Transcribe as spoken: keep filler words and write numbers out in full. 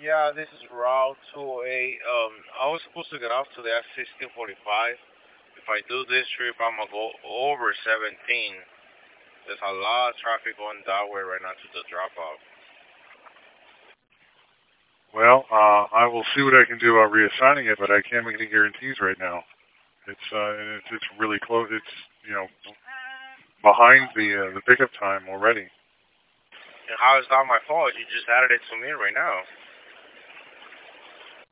Yeah, this is Route two oh eight. Um, I was supposed to get off today at sixteen forty-five. If I do this trip, I'm gonna go over seventeen. There's a lot of traffic going that way right now to the drop off. Well, uh, I will see what I can do about reassigning it, but I can't make any guarantees right now. It's uh, it's, it's really close. It's you know behind the uh, the pickup time already. And how is that my fault? You just added it to me right now.